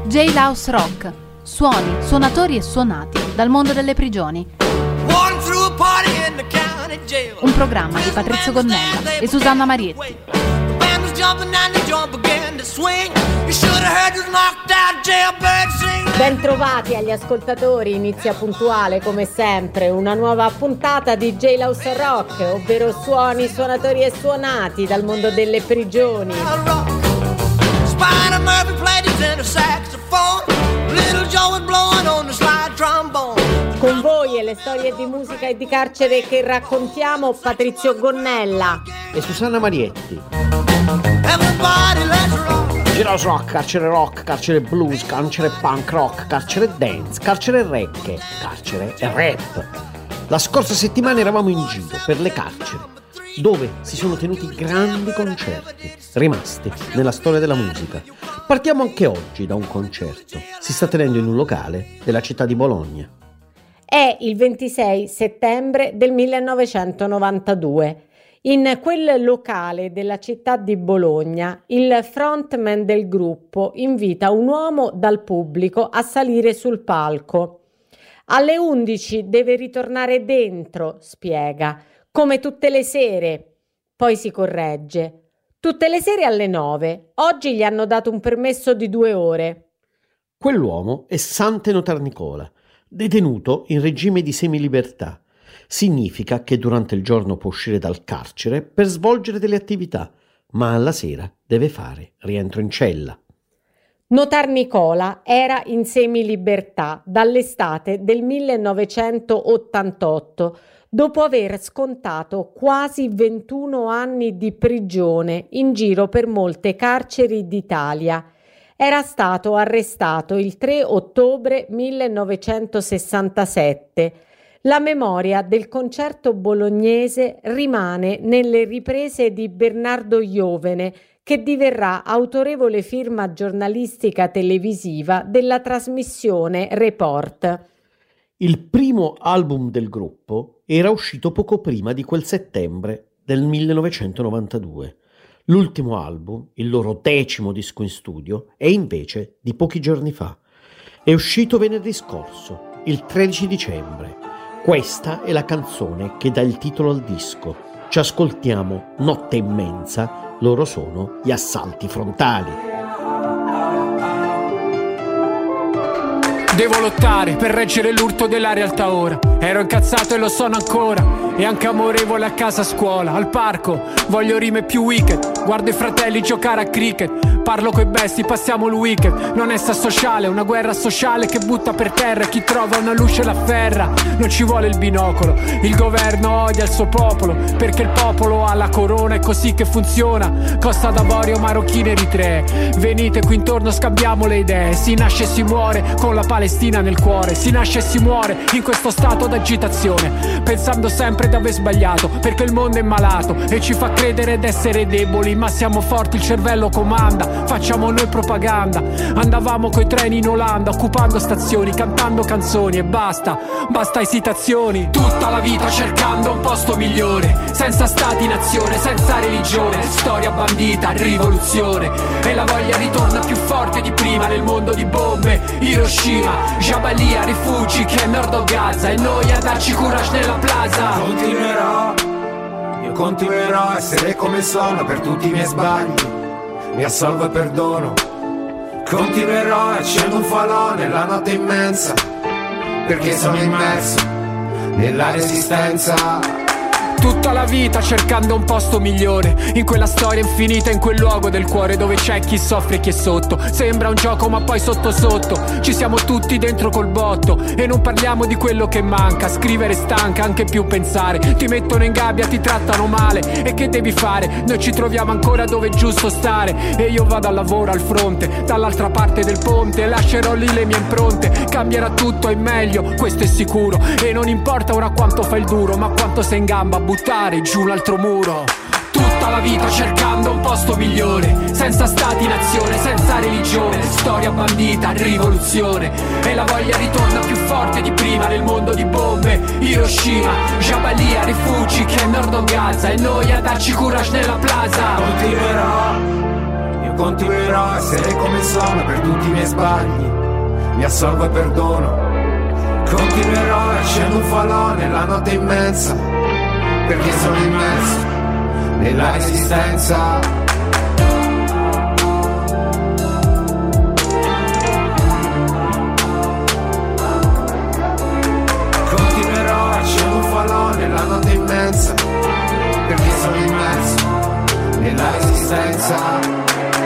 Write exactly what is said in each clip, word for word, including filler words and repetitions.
Jailhouse Rock, suoni, suonatori e suonati dal mondo delle prigioni. Un programma di Patrizio Gonnella e Susanna Marietti. Bentrovati agli ascoltatori, inizia puntuale come sempre una nuova puntata di Jailhouse Rock, ovvero suoni, suonatori e suonati dal mondo delle prigioni. Con voi e le storie di musica e di carcere che raccontiamo, Patrizio Gonnella e Susanna Marietti. Jailhouse Rock, carcere rock, carcere blues, carcere punk rock, carcere dance, carcere reggae, carcere e rap. La scorsa settimana eravamo in giro per le carceri, dove si sono tenuti grandi concerti, rimasti nella storia della musica. Partiamo anche oggi da un concerto. Si sta tenendo in un locale della città di Bologna. È il ventisei settembre del millenovecentonovantadue. In quel locale della città di Bologna, il frontman del gruppo invita un uomo dal pubblico a salire sul palco. Alle undici deve ritornare dentro, spiega, come tutte le sere. Poi si corregge. Tutte le sere alle nove. Oggi gli hanno dato un permesso di due ore. Quell'uomo è Sante Notar Nicola, detenuto in regime di semilibertà. Significa che durante il giorno può uscire dal carcere per svolgere delle attività, ma alla sera deve fare rientro in cella. Notar Nicola era in semilibertà dall'estate del millenovecentottantotto, dopo aver scontato quasi ventuno anni di prigione in giro per molte carceri d'Italia. Era stato arrestato il tre ottobre millenovecentosessantasette. La memoria del concerto bolognese rimane nelle riprese di Bernardo Iovene, che diverrà autorevole firma giornalistica televisiva della trasmissione Report. Il primo album del gruppo era uscito poco prima di quel settembre del millenovecentonovantadue. L'ultimo album, il loro decimo disco in studio, è invece di pochi giorni fa. È uscito venerdì scorso, il tredici dicembre. Questa è la canzone che dà il titolo al disco. Ci ascoltiamo Notte immensa, loro sono gli Assalti Frontali. Devo lottare per reggere l'urto della realtà ora. Ero incazzato e lo sono ancora. E anche amorevole a casa, a scuola, al parco. Voglio rime più wicked. Guardo i fratelli giocare a cricket. Parlo coi bestie, passiamo il weekend. L'onesta sociale, una guerra sociale che butta per terra chi trova una luce l'afferra. Non ci vuole il binocolo. Il governo odia il suo popolo, perché il popolo ha la corona, è così che funziona. Costa d'Avorio, marocchine, eritree. Venite qui intorno, scambiamo le idee. Si nasce e si muore con la Palestina nel cuore. Si nasce e si muore in questo stato d'agitazione, pensando sempre di aver sbagliato, perché il mondo è malato e ci fa credere d'essere deboli, ma siamo forti, il cervello comanda, facciamo noi propaganda. Andavamo coi treni in Olanda, occupando stazioni, cantando canzoni e basta, basta esitazioni. Tutta la vita cercando un posto migliore, senza stati, nazione, senza religione, storia bandita, rivoluzione, e la voglia ritorna più forte di prima nel mondo di bombe, Hiroshima, Jabalia, rifugi che è nord o Gaza, e noi a darci courage nella plaza. Continuerò, io continuerò a essere come sono per tutti i miei sbagli, mi assolvo e perdono. Continuerò, accendo un falò nella notte immensa, perché sono immerso nella resistenza. Tutta la vita cercando un posto migliore, in quella storia infinita, in quel luogo del cuore dove c'è chi soffre e chi è sotto. Sembra un gioco ma poi sotto sotto ci siamo tutti dentro col botto, e non parliamo di quello che manca. Scrivere stanca, anche più pensare. Ti mettono in gabbia, ti trattano male, e che devi fare? Noi ci troviamo ancora dove è giusto stare, e io vado al lavoro al fronte, dall'altra parte del ponte. Lascerò lì le mie impronte, cambierà tutto in meglio, questo è sicuro. E non importa ora quanto fai il duro, ma quanto sei in gamba a buttare giù un altro muro. Tutta la vita cercando un posto migliore, senza stati, nazione, senza religione, storia bandita, rivoluzione, e la voglia ritorna più forte di prima nel mondo di bombe, Hiroshima, Jabalia, rifugi che è nord o Gaza, e noi a darci courage nella plaza. Continuerò, io Io continuerò a essere come sono per tutti i miei sbagli, mi assolvo e perdono. Continuerò a scendere un falò nella notte immensa, perché sono immerso nella resistenza. Continuerò a scendere un falò nella notte immensa, perché sono immerso nella resistenza.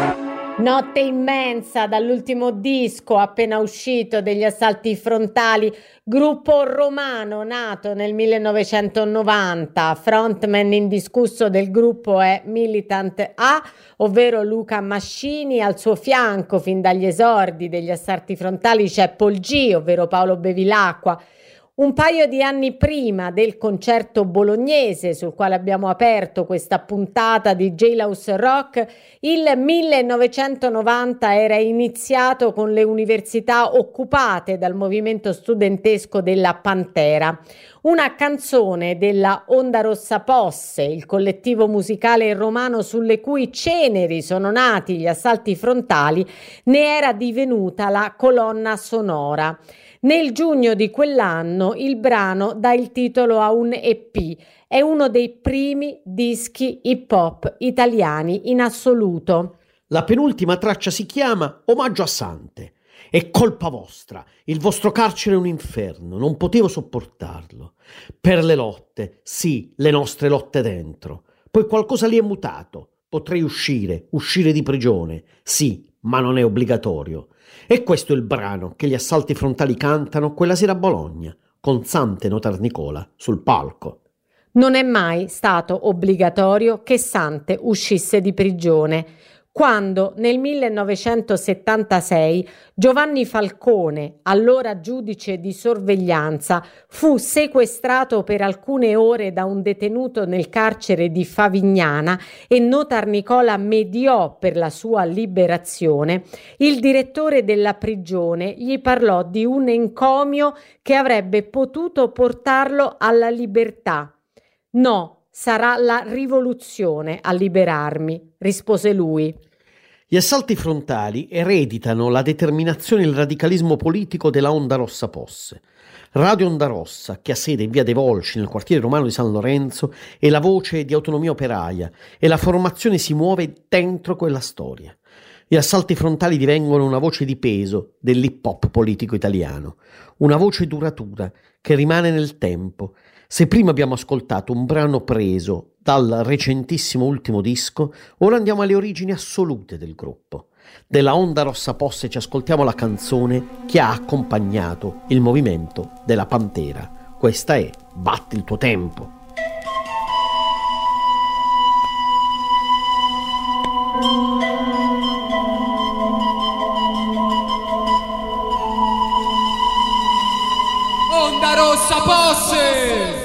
Notte immensa, dall'ultimo disco appena uscito degli Assalti Frontali, gruppo romano nato nel millenovecentonovanta. Frontman indiscusso del gruppo è Militant A, ovvero Luca Mascini. Al suo fianco, fin dagli esordi degli Assalti Frontali, c'è Paul G, ovvero Paolo Bevilacqua. Un paio di anni prima del concerto bolognese sul quale abbiamo aperto questa puntata di Jailhouse Rock, il millenovecentonovanta era iniziato con le università occupate dal movimento studentesco della Pantera. Una canzone della Onda Rossa Posse, il collettivo musicale romano sulle cui ceneri sono nati gli Assalti Frontali, ne era divenuta la colonna sonora. Nel giugno di quell'anno il brano dà il titolo a un E P, è uno dei primi dischi hip hop italiani in assoluto. La penultima traccia si chiama Omaggio a Sante. È colpa vostra, il vostro carcere è un inferno, non potevo sopportarlo. Per le lotte, sì, le nostre lotte dentro. Poi qualcosa lì è mutato, potrei uscire, uscire di prigione, sì, ma non è obbligatorio. E questo è il brano che gli Assalti Frontali cantano quella sera a Bologna, con Sante Notar Nicola sul palco. Non è mai stato obbligatorio che Sante uscisse di prigione. Quando nel millenovecentosettantasei Giovanni Falcone, allora giudice di sorveglianza, fu sequestrato per alcune ore da un detenuto nel carcere di Favignana e Notar Nicola mediò per la sua liberazione, il direttore della prigione gli parlò di un encomio che avrebbe potuto portarlo alla libertà. No, sarà la rivoluzione a liberarmi, rispose lui. Gli Assalti Frontali ereditano la determinazione e il radicalismo politico della Onda Rossa Posse. Radio Onda Rossa, che ha sede in via dei Volsci nel quartiere romano di San Lorenzo, è la voce di Autonomia Operaia e la formazione si muove dentro quella storia. Gli Assalti Frontali divengono una voce di peso dell'hip hop politico italiano, una voce duratura che rimane nel tempo. Se prima abbiamo ascoltato un brano preso dal recentissimo ultimo disco, ora andiamo alle origini assolute del gruppo. Della Onda Rossa Posse ci ascoltiamo la canzone che ha accompagnato il movimento della Pantera. Questa è Batti il tuo tempo. Onda Rossa Posse!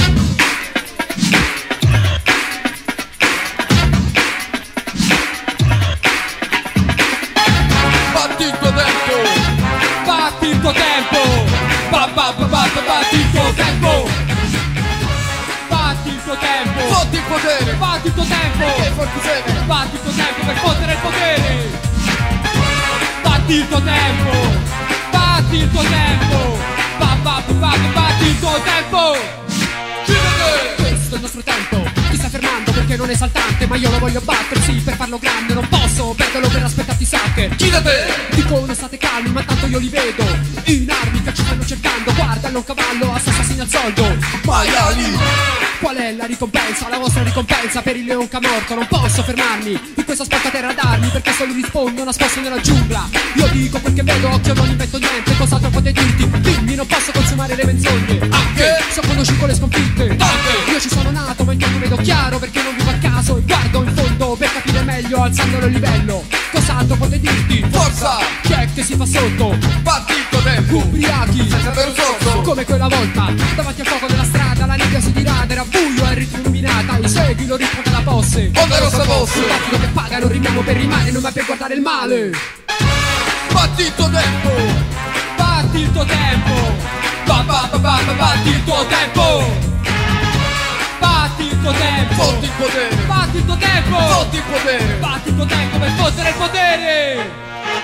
Batti il tuo tempo! Batti il tuo tempo! Ba, ba, ba, ba, ba, batti il tuo tempo! Batti il tuo tempo! Fotti il potere! Batti il tuo tempo! Che forti siete! Batti il tuo tempo per fottere il potere! Batti il tuo tempo! Batti il tuo tempo! Ba, ba, ba, ba, batti il tuo tempo! Questo è il nostro tempo, ti stai fermando perché non è esaltante, ma io lo voglio battere, sì, per farlo grande, non posso perderlo per aspettarti sacche. Chidate! Dicono state calmi, ma tanto io li vedo, in armi che ci stanno cercando, guardalo un cavallo, assassini al soldo. Maiali! Qual è la ricompensa, la vostra ricompensa per il leon che ha morto? Non posso fermarmi in questa spaccaterra d'armi, perché solo rispondo nascosto nella giungla. Io dico quel che vedo, occhio non invento niente, cos'altro potete dirti? Dimmi, non posso consumare le menzogne, anche so conosci le sconfitte, tante. Io ci sono nato ma intanto vedo chiaro, perché non vivo a caso e guardo in fondo per capire meglio, alzandolo il livello. Cos'altro potete dirti? Forza! Check che si fa sotto, batti il tuo tempo, ubriachi, senza avere un sorso, come quella volta, davanti al fuoco della strada, la nebbia si dirada, era buio e il ritmo illuminata, e segui lo ritmo della Posse. Onda Rossa Posse! Il battito che paga, non rimiamo per rimane, non mai per guardare il male. Batti il tuo tempo! Batti il tuo tempo! Ba, ba, ba, ba, ba, batti il tuo tempo! Batti il tuo tuo tempo, fotti il potere, batti il tuo tempo, fotti il potere, batti il tuo tempo per fottere il potere.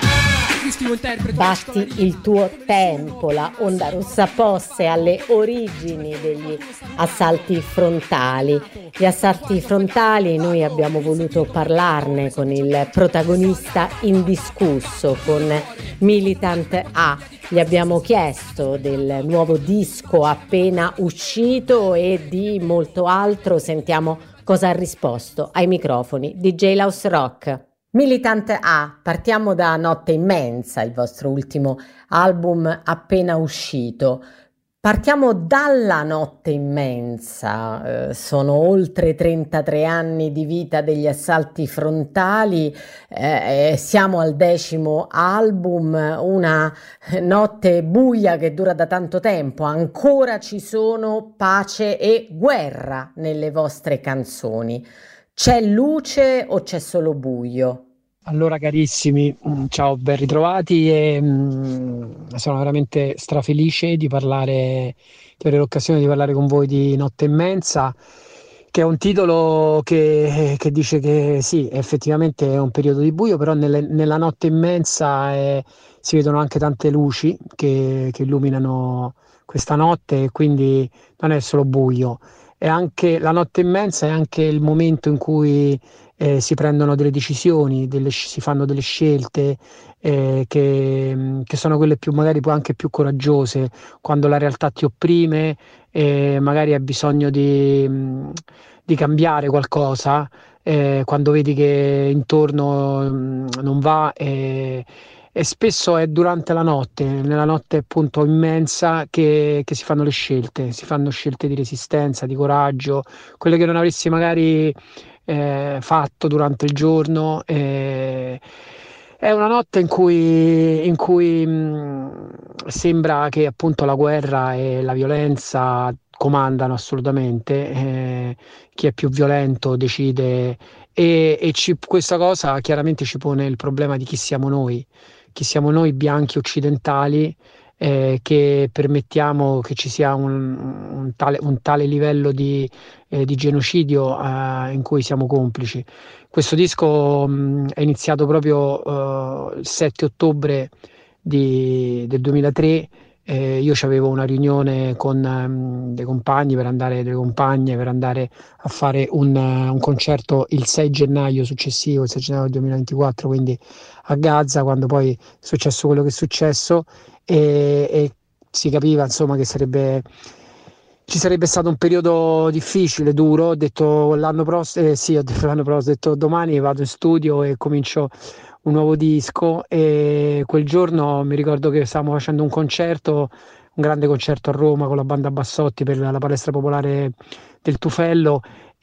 Batti il tuo tempo, la Onda Rossa Posse alle origini degli assalti frontali. Gli assalti frontali, noi abbiamo voluto parlarne con il protagonista indiscusso, con Militant A. Gli abbiamo chiesto del nuovo disco appena uscito e di molto altro. Sentiamo cosa ha risposto ai microfoni di Jailhouse Rock. Militant A, partiamo da Notte Immensa, il vostro ultimo album appena uscito. Partiamo dalla Notte Immensa, eh, sono oltre trentatré anni di vita degli assalti frontali, eh, siamo al decimo album, una notte buia che dura da tanto tempo, ancora ci sono pace e guerra nelle vostre canzoni. C'è luce o c'è solo buio? Allora carissimi, ciao, ben ritrovati e mh, sono veramente strafelice di parlare, di avere l'occasione di parlare con voi di Notte Immensa, che è un titolo che, che dice che sì, effettivamente è un periodo di buio, però nelle, nella Notte Immensa eh, si vedono anche tante luci che, che illuminano questa notte e quindi non è solo buio. È anche, la Notte Immensa è anche il momento in cui eh, si prendono delle decisioni, delle, si fanno delle scelte eh, che, che sono quelle più magari poi anche più coraggiose, quando la realtà ti opprime e magari hai bisogno di, di cambiare qualcosa, eh, quando vedi che intorno mh, non va. Eh, E spesso è durante la notte, nella notte appunto immensa, che, che si fanno le scelte, si fanno scelte di resistenza, di coraggio, quelle che non avresti magari eh, fatto durante il giorno. Eh, è una notte in cui, in cui mh, sembra che appunto la guerra e la violenza comandano assolutamente, eh, chi è più violento decide e, e ci, questa cosa chiaramente ci pone il problema di chi siamo noi. Chi siamo noi bianchi occidentali eh, che permettiamo che ci sia un, un, tale, un tale livello di, eh, di genocidio eh, in cui siamo complici. Questo disco mh, è iniziato proprio eh, il sette ottobre di, del duemilatré. Eh, io avevo una riunione con um, dei compagni per andare, delle compagne per andare a fare un, uh, un concerto il sei gennaio successivo, il sei gennaio duemilaventiquattro, quindi a Gaza, quando poi è successo quello che è successo e, e si capiva insomma che sarebbe ci sarebbe stato un periodo difficile, duro. Ho detto l'anno prossimo, eh, sì, ho detto l'anno prossimo, ho detto domani vado in studio e comincio un nuovo disco e quel giorno mi ricordo che stavamo facendo un concerto, un grande concerto a Roma con la banda Bassotti per la palestra popolare del Tufello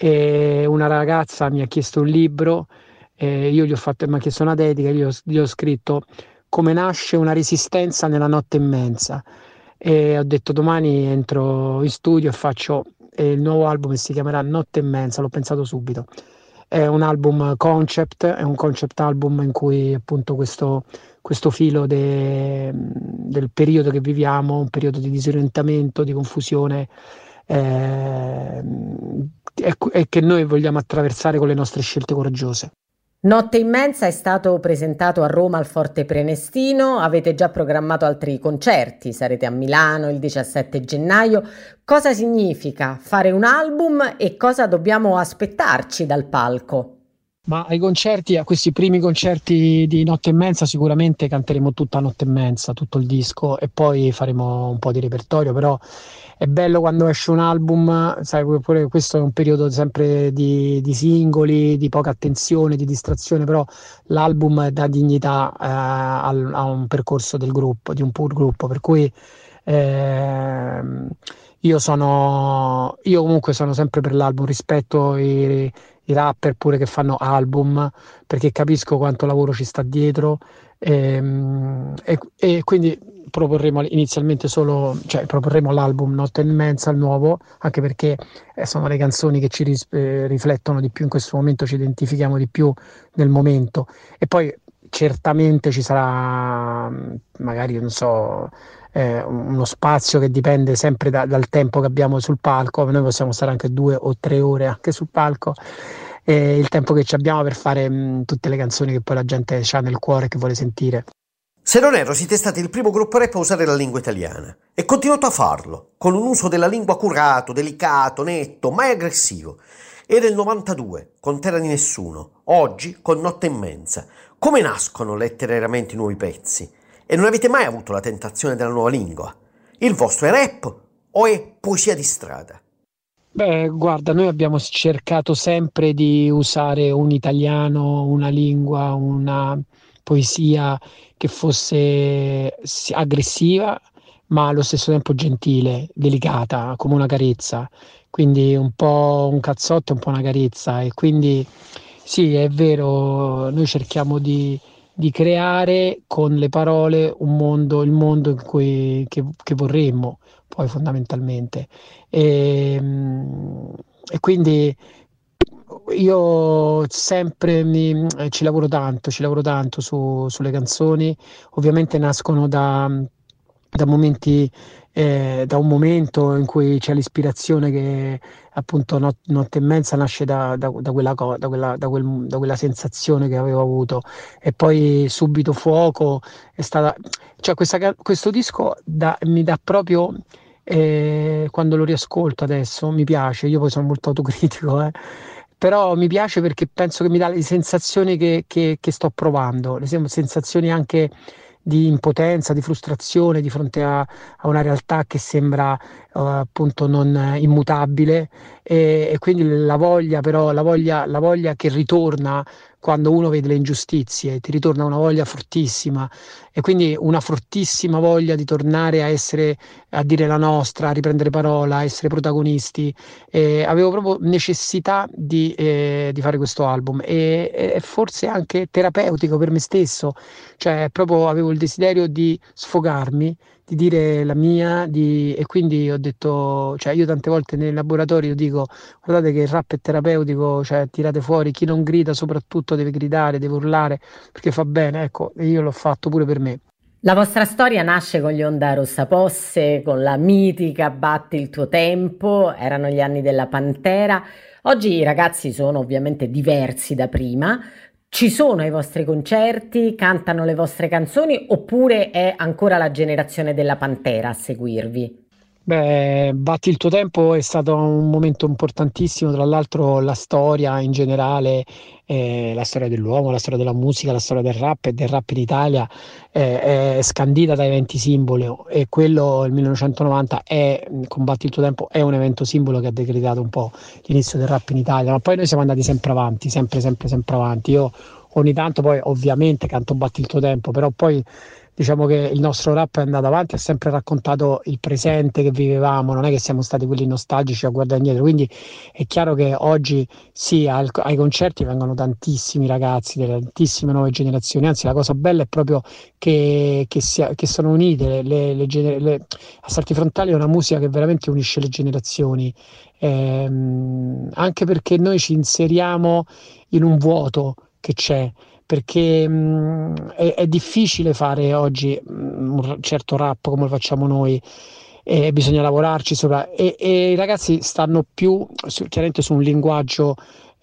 e una ragazza mi ha chiesto un libro e io gli ho fatto, mi ha chiesto una dedica, io gli ho scritto Come nasce una resistenza nella notte immensa e ho detto domani entro in studio e faccio e il nuovo album che si chiamerà Notte Immensa, l'ho pensato subito. È un album concept, è un concept album in cui appunto questo, questo filo de, del periodo che viviamo, un periodo di disorientamento, di confusione, eh, e, e che noi vogliamo attraversare con le nostre scelte coraggiose. Notte Immensa è stato presentato a Roma al Forte Prenestino, avete già programmato altri concerti, sarete a Milano il diciassette gennaio. Cosa significa fare un album e cosa dobbiamo aspettarci dal palco? Ma ai concerti, a questi primi concerti di Notte Immensa sicuramente canteremo tutta Notte Immensa, tutto il disco e poi faremo un po' di repertorio, però è bello quando esce un album, sai, pure questo è un periodo sempre di, di singoli, di poca attenzione, di distrazione, però l'album dà dignità eh, al, a un percorso del gruppo, di un pur gruppo, per cui eh, io sono, io comunque sono sempre per l'album, rispetto i, i rapper pure che fanno album, perché capisco quanto lavoro ci sta dietro e, e, e quindi proporremo inizialmente solo, cioè proporremo l'album Notte Immensa, il nuovo, anche perché eh, sono le canzoni che ci ris- eh, riflettono di più in questo momento, ci identifichiamo di più nel momento e poi certamente ci sarà magari non so eh, uno spazio che dipende sempre da, dal tempo che abbiamo sul palco. Noi possiamo stare anche due o tre ore anche sul palco, e il tempo che ci abbiamo per fare mh, tutte le canzoni che poi la gente ha nel cuore e che vuole sentire. Se non erro, siete stati il primo gruppo rap a usare la lingua italiana e continuate a farlo, con un uso della lingua curato, delicato, netto, mai aggressivo. Era il novantadue, con Terra di Nessuno, oggi con Notte Immensa. Come nascono letterariamente i nuovi pezzi? E non avete mai avuto la tentazione della nuova lingua? Il vostro è rap o è poesia di strada? Beh, guarda, noi abbiamo cercato sempre di usare un italiano, una lingua, una poesia che fosse aggressiva, ma allo stesso tempo gentile, delicata, come una carezza. Quindi un po' un cazzotto e un po' una carezza. E quindi sì, è vero, noi cerchiamo di, di creare con le parole un mondo, il mondo in cui che, che vorremmo, poi fondamentalmente. E, e quindi io sempre mi, eh, ci lavoro tanto, ci lavoro tanto su, sulle canzoni. Ovviamente nascono da, da momenti, eh, da un momento in cui c'è l'ispirazione che appunto not, Notte e Mezza nasce da, da, da, quella, co- da, quella, da, quel, da quella sensazione che avevo avuto, e poi Subito Fuoco è stata, cioè questa, ca- questo disco da- mi dà proprio, eh, quando lo riascolto adesso mi piace. Io poi sono molto autocritico, eh. Però mi piace perché penso che mi dà le sensazioni che, che- che sto provando, le sem- sensazioni anche di impotenza, di frustrazione di fronte a, a una realtà che sembra eh, appunto non eh, immutabile, e, e quindi la voglia, però la voglia, la voglia che ritorna quando uno vede le ingiustizie, ti ritorna una voglia fortissima, e quindi una fortissima voglia di tornare a essere, a dire la nostra, a riprendere parola, a essere protagonisti. Eh, avevo proprio necessità di, eh, di fare questo album, e, e forse anche terapeutico per me stesso, cioè proprio avevo il desiderio di sfogarmi, di dire la mia, di... e quindi ho detto, cioè io tante volte nei laboratori dico: guardate che il rap è terapeutico, cioè tirate fuori, chi non grida soprattutto deve gridare, deve urlare, perché fa bene, ecco, e io l'ho fatto pure per me. La vostra storia nasce con gli Onda Rossaposse, con la mitica Batti il tuo tempo, erano gli anni della Pantera. Oggi i ragazzi sono ovviamente diversi da prima. Ci sono i vostri concerti, cantano le vostre canzoni, oppure è ancora la generazione della Pantera a seguirvi? Beh, Batti il tuo tempo è stato un momento importantissimo. Tra l'altro la storia in generale, eh, la storia dell'uomo, la storia della musica, la storia del rap e del rap in Italia, eh, è scandita da eventi simbolo, e quello, il millenovecentonovanta, è, con Batti il tuo tempo, è un evento simbolo che ha decretato un po' l'inizio del rap in Italia. Ma poi noi siamo andati sempre avanti, sempre, sempre, sempre avanti. Io ogni tanto poi ovviamente canto Batti il tuo tempo, però poi diciamo che il nostro rap è andato avanti, ha sempre raccontato il presente che vivevamo, non è che siamo stati quelli nostalgici a guardare indietro. Quindi è chiaro che oggi sì, al- ai concerti vengono tantissimi ragazzi, delle tantissime nuove generazioni. Anzi, la cosa bella è proprio che, che, sia- che sono unite le, le gener- le- Assalti Frontali è una musica che veramente unisce le generazioni, ehm, anche perché noi ci inseriamo in un vuoto che c'è, perché mh, è, è difficile fare oggi mh, un certo rap come lo facciamo noi, e bisogna lavorarci sopra, e, e i ragazzi stanno più su- chiaramente su un linguaggio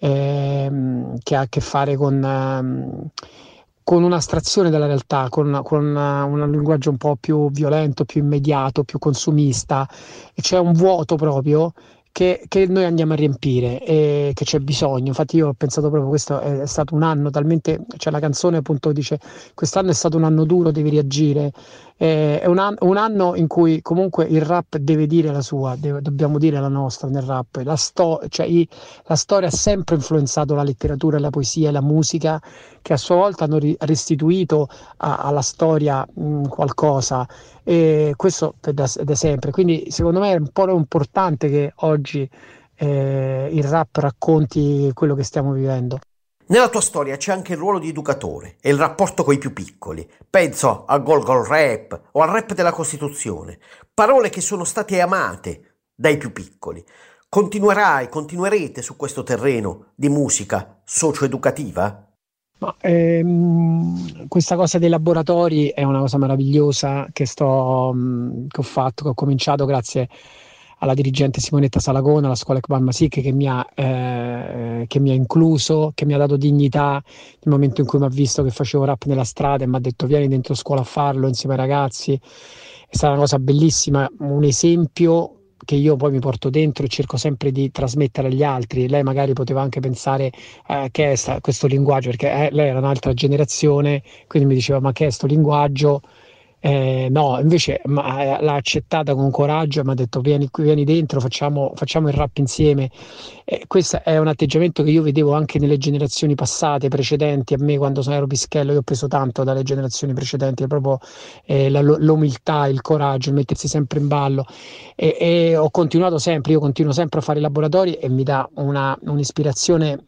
ehm, che ha a che fare con, ehm, con un'astrazione della realtà, con, con una- un linguaggio un po' più violento, più immediato, più consumista, e c'è un vuoto proprio che, che noi andiamo a riempire e che c'è bisogno. Infatti io ho pensato proprio, questo è, è stato un anno talmente, cioè la canzone appunto dice: quest'anno è stato un anno duro, devi reagire. Eh, è un, an- un anno in cui comunque il rap deve dire la sua, deve- dobbiamo dire la nostra nel rap. La, sto- cioè, i- la storia ha sempre influenzato la letteratura, la poesia e la musica, che a sua volta hanno ri- restituito a- alla storia mh, qualcosa, e questo è da, da sempre. Quindi secondo me è un po' importante che oggi eh, il rap racconti quello che stiamo vivendo. Nella tua storia c'è anche il ruolo di educatore e il rapporto coi più piccoli. Penso al Gol Gol Rap o al rap della Costituzione, parole che sono state amate dai più piccoli. Continuerai, continuerete su questo terreno di musica socio-educativa? Ma, ehm, questa cosa dei laboratori è una cosa meravigliosa che, sto, mh, che ho fatto, che ho cominciato grazie alla dirigente Simonetta Salagona, alla scuola Ekbal Masik, che mi ha, eh, che mi ha incluso, che mi ha dato dignità nel momento in cui mi ha visto che facevo rap nella strada e mi ha detto vieni dentro scuola a farlo insieme ai ragazzi. È stata una cosa bellissima, un esempio che io poi mi porto dentro e cerco sempre di trasmettere agli altri. Lei magari poteva anche pensare eh, che è sta, questo linguaggio, perché eh, lei era un'altra generazione, quindi mi diceva ma che è sto linguaggio? Eh, no, invece ma, l'ha accettata con coraggio e mi ha detto vieni qui, vieni dentro, facciamo, facciamo il rap insieme. Eh, questo è un atteggiamento che io vedevo anche nelle generazioni passate, precedenti a me, quando ero pischello. Io ho preso tanto dalle generazioni precedenti, proprio eh, la, l'umiltà, il coraggio, il mettersi sempre in ballo, e, e ho continuato sempre, io continuo sempre a fare i laboratori e mi dà una, un'ispirazione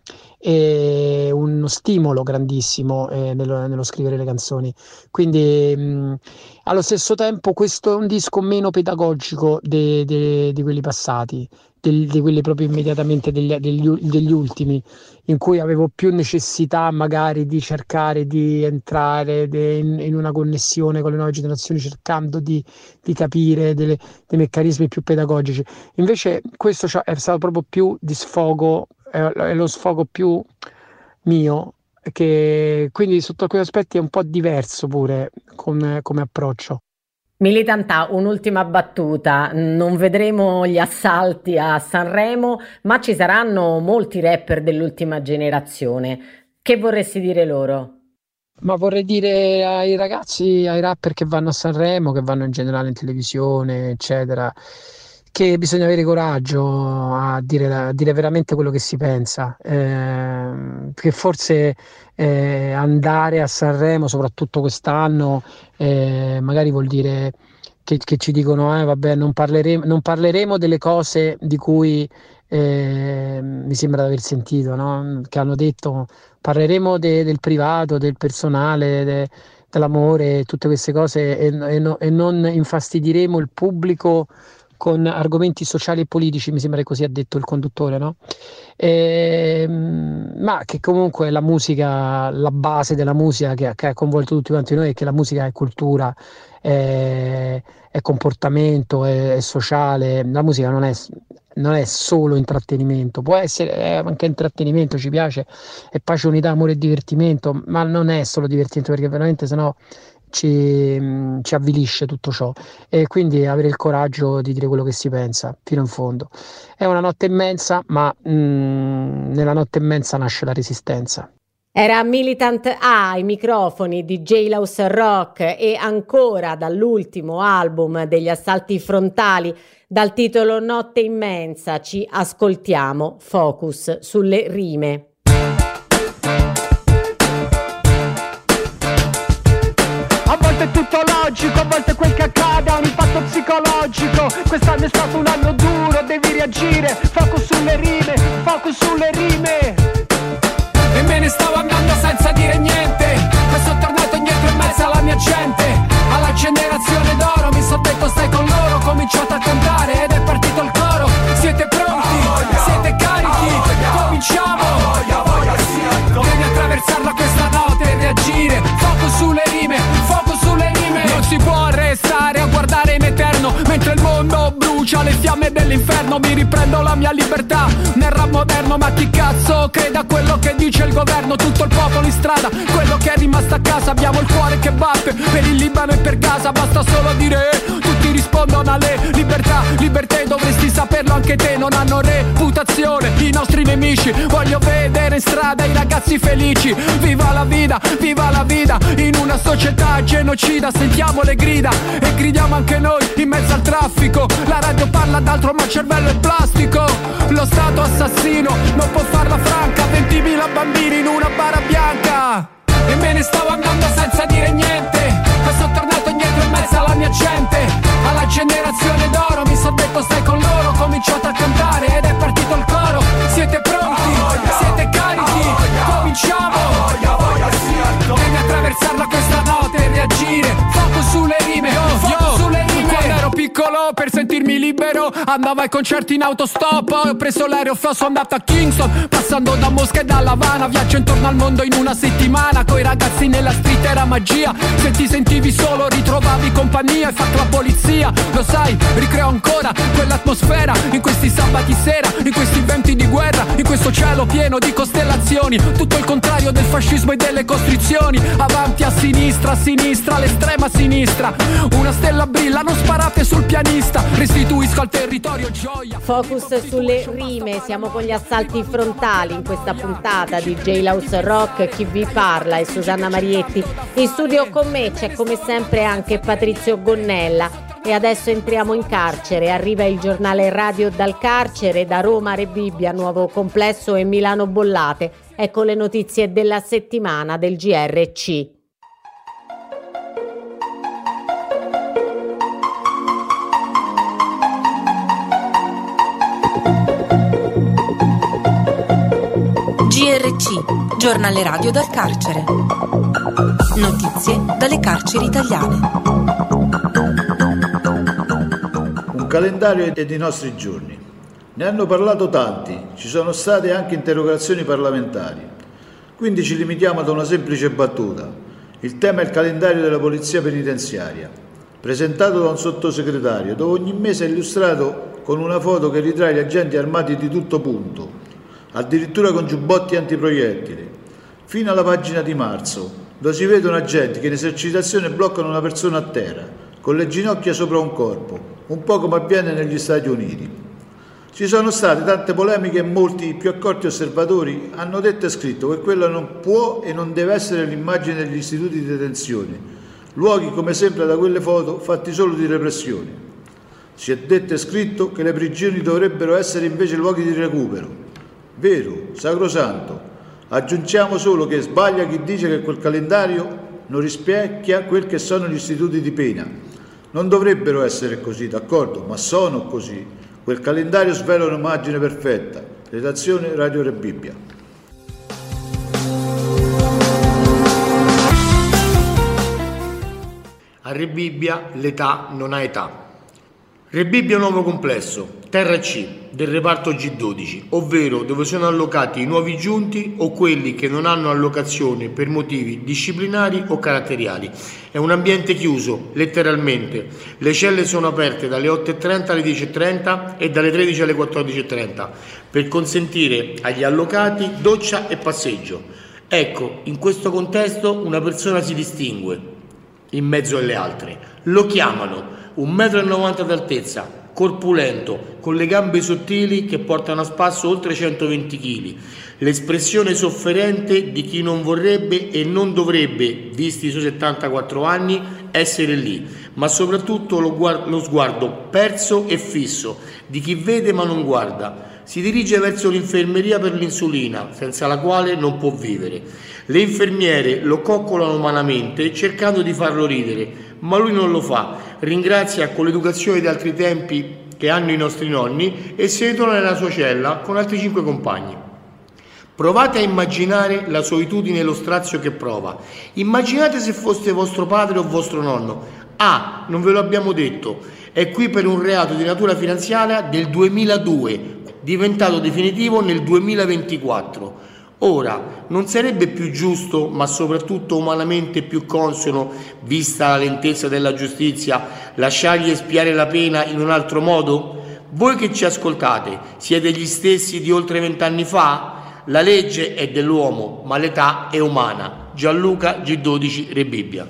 e uno stimolo grandissimo eh, nello, nello scrivere le canzoni. Quindi mh, allo stesso tempo questo è un disco meno pedagogico de, de, di quelli passati, di, di quelli proprio immediatamente degli, degli, degli ultimi, in cui avevo più necessità magari di cercare di entrare de, in, in una connessione con le nuove generazioni, cercando di, di capire delle, dei meccanismi più pedagogici. Invece questo è stato proprio più di sfogo, è lo sfogo più mio, che quindi sotto alcuni aspetti è un po' diverso pure come, come approccio. Militantà, un'ultima battuta: non vedremo gli assalti a Sanremo, ma ci saranno molti rapper dell'ultima generazione. Che vorresti dire loro? Ma vorrei dire ai ragazzi, ai rapper che vanno a Sanremo, che vanno in generale in televisione, eccetera, che bisogna avere coraggio a dire, a dire veramente quello che si pensa, eh, che forse eh, andare a Sanremo, soprattutto quest'anno, eh, magari vuol dire che, che ci dicono eh, vabbè, non parleremo, non parleremo delle cose di cui eh, mi sembra di aver sentito, no? Che hanno detto parleremo de, del privato, del personale, de, dell'amore, tutte queste cose, e, e, no, e non infastidiremo il pubblico con argomenti sociali e politici, mi sembra che così ha detto il conduttore, no? E, ma che comunque la musica, la base della musica che, che ha coinvolto tutti quanti noi, è che la musica è cultura, è, è comportamento, è, è sociale. La musica non è, non è solo intrattenimento, può essere anche intrattenimento, ci piace, è pace, unità, amore e divertimento, ma non è solo divertimento, perché veramente sennò Ci, ci avvilisce tutto ciò, e quindi avere il coraggio di dire quello che si pensa fino in fondo. È una notte immensa, ma mh, nella notte immensa nasce la resistenza. Era Militant A ai microfoni di Jailhouse Rock, e ancora dall'ultimo album degli Assalti Frontali, dal titolo Notte immensa, ci ascoltiamo Focus sulle rime. È tutto logico, a volte quel che accade ha un impatto psicologico. Quest'anno è stato un anno duro, devi reagire. Focus sulle rime, focus sulle rime. E me ne stavo andando senza dire niente, ma sono tornato indietro in mezzo alla mia gente, alla generazione d'oro. Mi sono detto stai con loro, ho cominciato a cantare ed è partito il coro. Siete pronti? Siete carichi? Cominciamo! Devi attraversarla questa notte e reagire. Focus sulle rime, focus sulle rime. Non si può restare a guardare in eterno mentre il mondo brucia le fiamme dell'inferno. Mi riprendo la mia libertà nel rap moderno, ma chi cazzo crede a quello che dice il governo? Tutto il popolo in strada, quello che è rimasto a casa. Abbiamo il cuore che batte per il Libano e per Gaza. Basta solo dire eh, tutti rispondono alle libertà, libertà, dovresti saperlo anche te. Non hanno reputazione i nostri nemici. Voglio vedere in strada i ragazzi felici. Viva la vita, viva la vita in una società genocida. Sentiamo le grida e gridiamo anche noi in mezzo al traffico. La radio parla d'altro ma il cervello è plastico. Lo Stato assassino non può farla franca. ventimila bambini in una bara bianca. E me ne stavo andando senza dire niente, ma sono tornato indietro in mezzo alla mia gente, alla generazione d'oro. Mi sono detto stai con loro, ho cominciato a cantare ed è partito il coro. Siete pronti? Siete carichi? Cominciamo! Devi attraversarla questa notte e reagire. Focus sulle rime, focus sulle rime. Quando ero piccolo per sentirmi libero libero, andavo ai concerti in autostop, ho preso l'aereo, sono andato a Kingston, passando da Mosca e dalla Havana, viaggio intorno al mondo in una settimana, coi ragazzi nella street era magia, se ti sentivi solo ritrovavi compagnia, hai fatto la polizia, lo sai, ricreo ancora quell'atmosfera, in questi sabati sera, in questi venti di guerra, in questo cielo pieno di costellazioni, tutto il contrario del fascismo e delle costrizioni, avanti a sinistra, a sinistra, all'estrema sinistra, una stella brilla, non sparate sul pianista, restituisco al territorio gioia. Focus sulle rime, siamo con gli assalti frontali in questa puntata di Jailhouse Rock. Chi vi parla è Susanna Marietti, in studio con me c'è come sempre anche Patrizio Gonnella. E adesso entriamo in carcere, arriva il giornale radio dal carcere, da Roma Rebibbia, nuovo complesso e Milano Bollate. Ecco le notizie della settimana del G R C. G R C, giornale radio dal carcere. Notizie dalle carceri italiane. Un calendario dei nostri giorni. Ne hanno parlato tanti, ci sono state anche interrogazioni parlamentari. Quindi ci limitiamo ad una semplice battuta. Il tema è il calendario della polizia penitenziaria, presentato da un sottosegretario, dove ogni mese è illustrato con una foto che ritrae gli agenti armati di tutto punto, addirittura con giubbotti antiproiettili, fino alla pagina di marzo, dove si vedono agenti che in esercitazione bloccano una persona a terra, con le ginocchia sopra un corpo, un po' come avviene negli Stati Uniti. Ci sono state tante polemiche e molti più accorti osservatori hanno detto e scritto che quella non può e non deve essere l'immagine degli istituti di detenzione, luoghi come sempre da quelle foto fatti solo di repressione. Si è detto e scritto che le prigioni dovrebbero essere invece luoghi di recupero. Vero, sacrosanto. Aggiungiamo solo che sbaglia chi dice che quel calendario non rispecchia quel che sono gli istituti di pena. Non dovrebbero essere così, d'accordo, ma sono così. Quel calendario svela un'immagine perfetta. Redazione Radio Rebibbia. A Rebibbia l'età non ha età. Rebibbia è un nuovo complesso, Terra C, del reparto G dodici, ovvero dove sono allocati i nuovi giunti o quelli che non hanno allocazione per motivi disciplinari o caratteriali. È un ambiente chiuso, letteralmente. Le celle sono aperte dalle otto e trenta alle dieci e trenta e dalle tredici alle quattordici e trenta per consentire agli allocati doccia e passeggio. Ecco, in questo contesto una persona si distingue in mezzo alle altre. Lo chiamano un metro e novanta d'altezza, corpulento, con le gambe sottili che portano a spasso oltre centoventi chili, l'espressione sofferente di chi non vorrebbe e non dovrebbe, visti i suoi settantaquattro anni, essere lì, ma soprattutto lo, guard- lo sguardo perso e fisso di chi vede ma non guarda. Si dirige verso l'infermeria per l'insulina, senza la quale non può vivere. Le infermiere lo coccolano umanamente cercando di farlo ridere, ma lui non lo fa, ringrazia con l'educazione di altri tempi che hanno i nostri nonni e si ritorna nella sua cella con altri cinque compagni. Provate a immaginare la solitudine e lo strazio che prova. Immaginate se foste vostro padre o vostro nonno. Ah, non ve lo abbiamo detto, è qui per un reato di natura finanziaria del duemiladue, diventato definitivo nel duemilaventiquattro. Ora, non sarebbe più giusto, ma soprattutto umanamente più consono, vista la lentezza della giustizia, lasciargli espiare la pena in un altro modo? Voi che ci ascoltate, siete gli stessi di oltre vent'anni fa? La legge è dell'uomo, ma l'età è umana. Gianluca G dodici Rebibbia.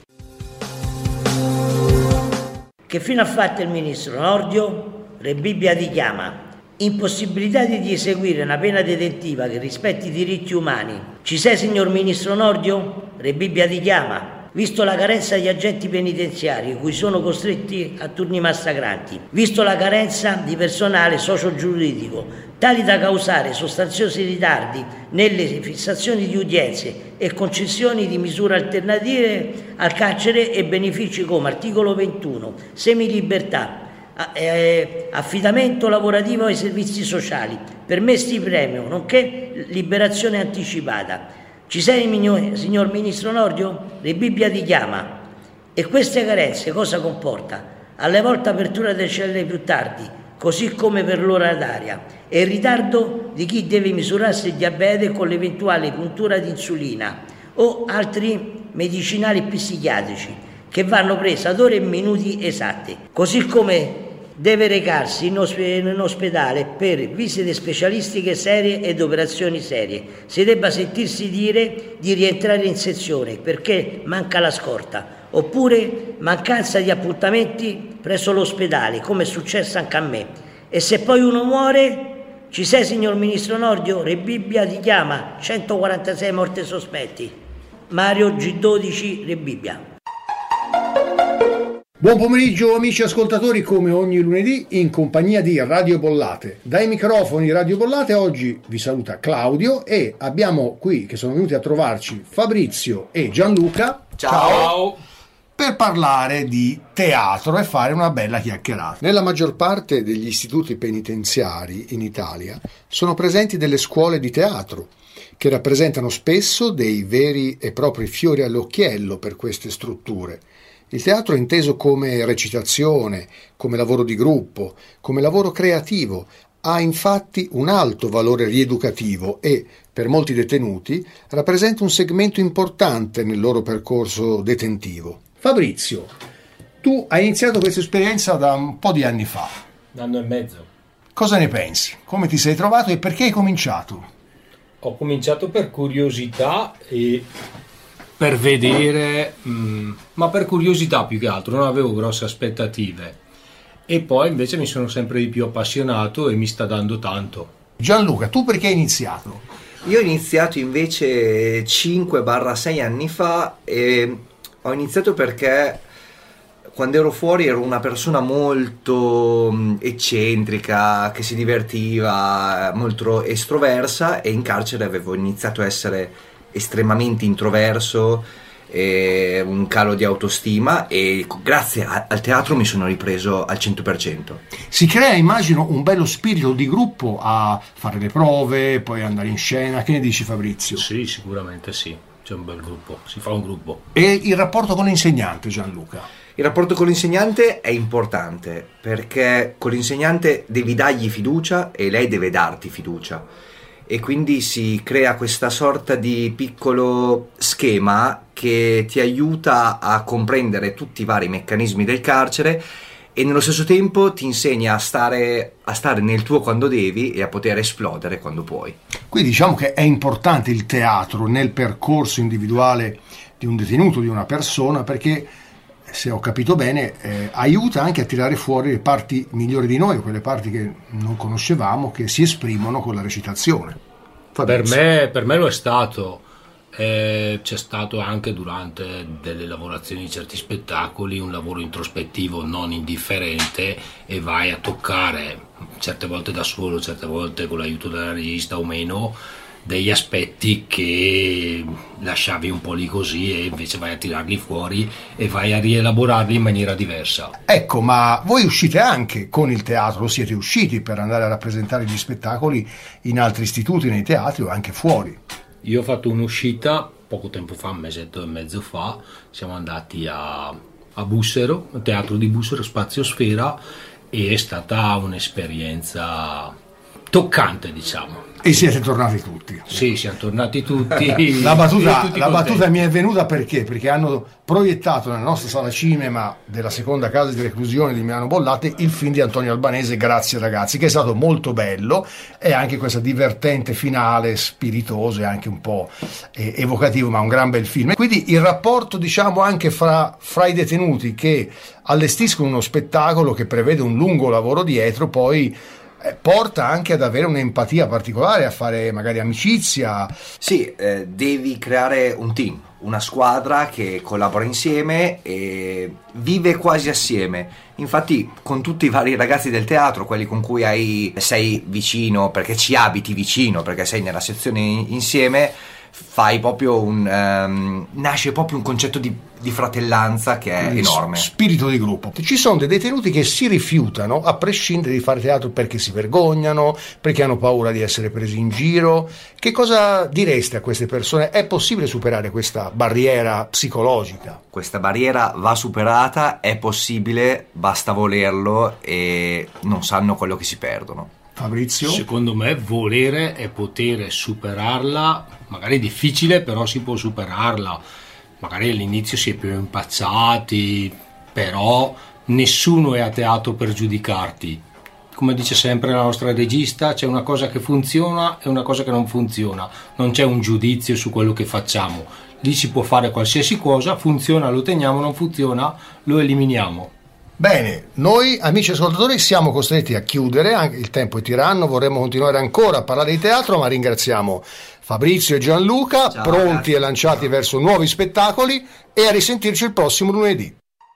Che fine ha fatto il ministro Nordio? Rebibbia ti chiama. Impossibilità di eseguire una pena detentiva che rispetti i diritti umani. Ci sei, signor Ministro Nordio? Rebibbia ti chiama. Visto la carenza di agenti penitenziari, cui sono costretti a turni massacranti, visto la carenza di personale socio-giuridico, tali da causare sostanziosi ritardi nelle fissazioni di udienze e concessioni di misure alternative al carcere e benefici come articolo ventuno, semilibertà, affidamento lavorativo ai servizi sociali, permessi premio, nonché liberazione anticipata. Ci sei, signor Ministro Nordio? Rebibbia ti chiama. E queste carenze cosa comporta? alle volte apertura delle celle più tardi, così come per l'ora d'aria, e il ritardo di chi deve misurarsi il diabete con l'eventuale puntura di insulina o altri medicinali psichiatrici che vanno presi ad ore e minuti esatti, così come deve recarsi in, osp- in ospedale per visite specialistiche serie ed operazioni serie. Si debba sentirsi dire di rientrare in sezione perché manca la scorta, oppure mancanza di appuntamenti presso l'ospedale, come è successo anche a me. E se poi uno muore, ci sei, signor Ministro Nordio? Rebibbia ti chiama, centoquarantasei morti sospetti. Mario G dodici, Rebibbia. Buon pomeriggio amici ascoltatori, come ogni lunedì in compagnia di Radio Bollate. Dai microfoni Radio Bollate oggi vi saluta Claudio e abbiamo qui che sono venuti a trovarci Fabrizio e Gianluca. Ciao! Per parlare di teatro e fare una bella chiacchierata. Nella maggior parte degli istituti penitenziari in Italia sono presenti delle scuole di teatro che rappresentano spesso dei veri e propri fiori all'occhiello per queste strutture. Il teatro è inteso come recitazione, come lavoro di gruppo, come lavoro creativo, ha infatti un alto valore rieducativo e, per molti detenuti, rappresenta un segmento importante nel loro percorso detentivo. Fabrizio, tu hai iniziato questa esperienza da un po' di anni fa. Un anno e mezzo. Cosa ne pensi? Come ti sei trovato e perché hai cominciato? Ho cominciato per curiosità e per vedere, mh, ma per curiosità più che altro, non avevo grosse aspettative. E poi invece mi sono sempre di più appassionato e mi sta dando tanto. Gianluca, tu perché hai iniziato? Io ho iniziato invece cinque sei anni fa e ho iniziato perché quando ero fuori ero una persona molto eccentrica, che si divertiva, molto estroversa, e in carcere avevo iniziato a essere estremamente introverso, eh, un calo di autostima, e grazie a, al teatro mi sono ripreso al cento per cento. Si crea, immagino, un bello spirito di gruppo a fare le prove, poi andare in scena. Che ne dici, Fabrizio? Sì, sicuramente sì, c'è un bel gruppo, si fa un gruppo. E il rapporto con l'insegnante, Gianluca? Il rapporto con l'insegnante è importante perché con l'insegnante devi dargli fiducia e lei deve darti fiducia, e quindi si crea questa sorta di piccolo schema che ti aiuta a comprendere tutti i vari meccanismi del carcere e nello stesso tempo ti insegna a stare, a stare nel tuo quando devi e a poter esplodere quando puoi. Quindi diciamo che è importante il teatro nel percorso individuale di un detenuto, di una persona, perché, se ho capito bene, eh, aiuta anche a tirare fuori le parti migliori di noi, quelle parti che non conoscevamo, che si esprimono con la recitazione. Per me, per me lo è stato. Eh, c'è stato anche durante delle lavorazioni di certi spettacoli un lavoro introspettivo non indifferente, e vai a toccare, certe volte da solo, certe volte con l'aiuto della regista o meno, degli aspetti che lasciavi un po' lì così, e invece vai a tirarli fuori e vai a rielaborarli in maniera diversa. Ecco, ma voi uscite anche con il teatro, siete usciti per andare a rappresentare gli spettacoli in altri istituti, nei teatri o anche fuori? Io ho fatto un'uscita poco tempo fa, un mesetto e mezzo fa, siamo andati a, a Bussero, al teatro di Bussero, Spazio Sfera, e è stata un'esperienza toccante, diciamo. E siete tornati tutti? Sì, siamo tornati tutti. La battuta, tutti la battuta mi è venuta perché? Perché hanno proiettato nella nostra sala cinema della seconda casa di reclusione di Milano Bollate il film di Antonio Albanese, Grazie ragazzi, che è stato molto bello, e anche questa divertente finale, spiritoso e anche un po' eh, evocativo, ma un gran bel film. Quindi il rapporto, diciamo, anche fra, fra i detenuti che allestiscono uno spettacolo che prevede un lungo lavoro dietro, poi porta anche ad avere un'empatia particolare, a fare magari amicizia. Sì, eh, devi creare un team, una squadra che collabora insieme e vive quasi assieme. Infatti con tutti i vari ragazzi del teatro, quelli con cui hai, sei vicino perché ci abiti vicino, perché sei nella sezione insieme, fai proprio un um, nasce proprio un concetto di, di fratellanza che è enorme, spirito di gruppo. Ci sono dei detenuti che si rifiutano a prescindere di fare teatro perché si vergognano, perché hanno paura di essere presi in giro. Che cosa direste a queste persone? È possibile superare questa barriera psicologica? Questa barriera va superata, è possibile, basta volerlo, e non sanno quello che si perdono. Fabrizio? Secondo me volere e potere superarla, magari è difficile, però si può superarla. Magari all'inizio si è più impacciati, però nessuno è a teatro per giudicarti. Come dice sempre la nostra regista, c'è una cosa che funziona e una cosa che non funziona, non c'è un giudizio su quello che facciamo. Lì si può fare qualsiasi cosa, funziona lo teniamo, non funziona lo eliminiamo. Bene, noi amici ascoltatori siamo costretti a chiudere, anche il tempo è tiranno, vorremmo continuare ancora a parlare di teatro, ma ringraziamo Fabrizio e Gianluca, Ciao, pronti grazie. E lanciati verso nuovi spettacoli, e a risentirci il prossimo lunedì.